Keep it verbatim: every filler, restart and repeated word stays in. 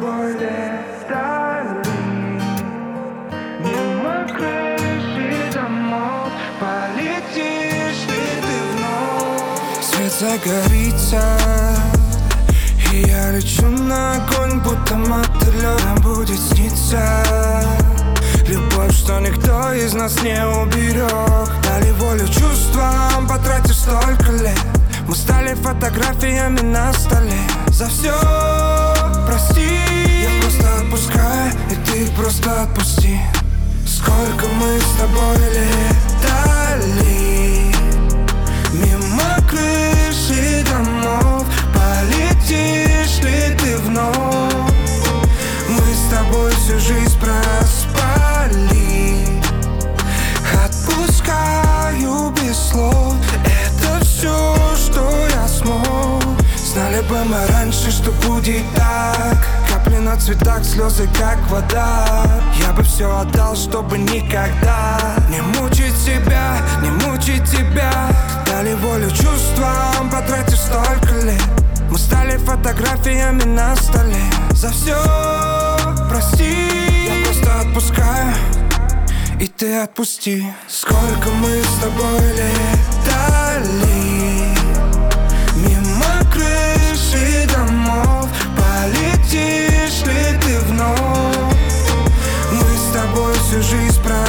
тобой летали мимо крыши домов. Полетишь ли ты вновь? Свет загорится, и я лечу на огонь, будто мотылёк. Нам будет сниться любовь, что никто из нас не уберег. Дали волю чувствам, потратив столько лет. Мы стали фотографиями на столе. За все прости, я просто отпускаю, и ты просто отпусти. Сколько мы с тобой летали мимо крыши домов. Полетишь ли ты вновь? Мы с тобой всю жизнь проспали. Отпускаю без слов. Это все, что я смог. Знали бы мы раньше, что будет так. Капли на цветах, слезы как вода. Я бы все отдал, чтобы никогда не мучить себя, не мучить тебя. Дали волю чувствам, потратив столько лет. Мы стали фотографиями на столе. За все прости, я просто отпускаю, и ты отпусти. Сколько мы с тобой летали мимо крыши домов. Полетишь ли ты вновь? Мы с тобой всю жизнь прожили.